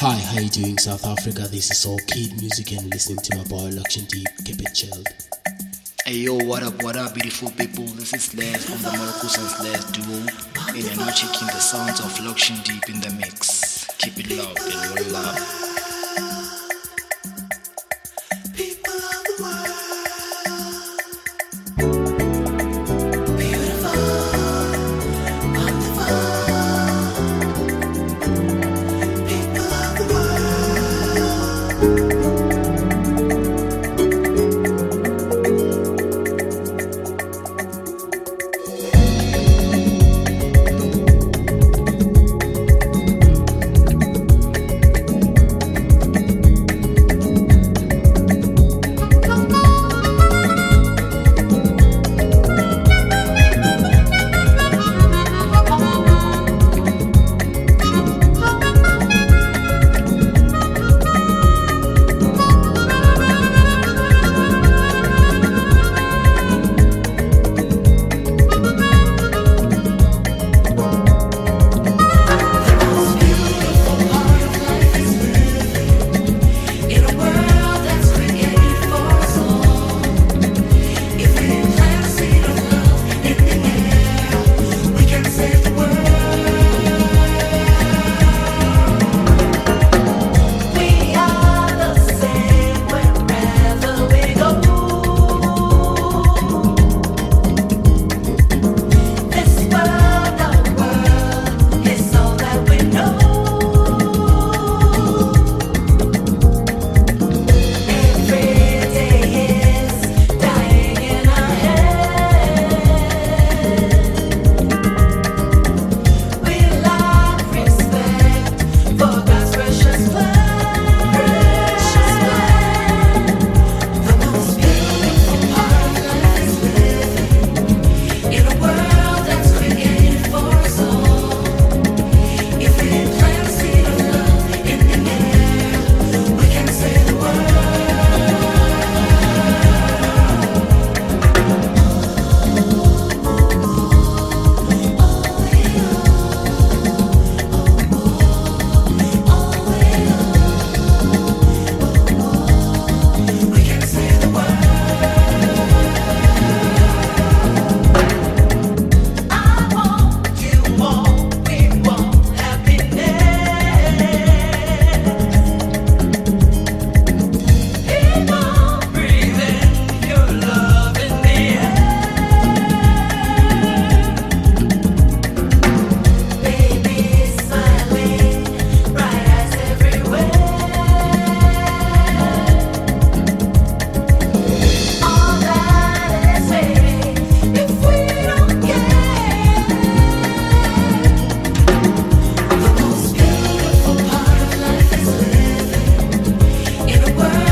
Hi, how you doing, South Africa? This is All Kid Music and listening to my boy Luction Deep. Keep it chilled. Hey yo, what up, beautiful people? This is Les from the Marcus and Les duo, and you're now checking the sounds of Luction Deep in the mix. Keep it loud and one love.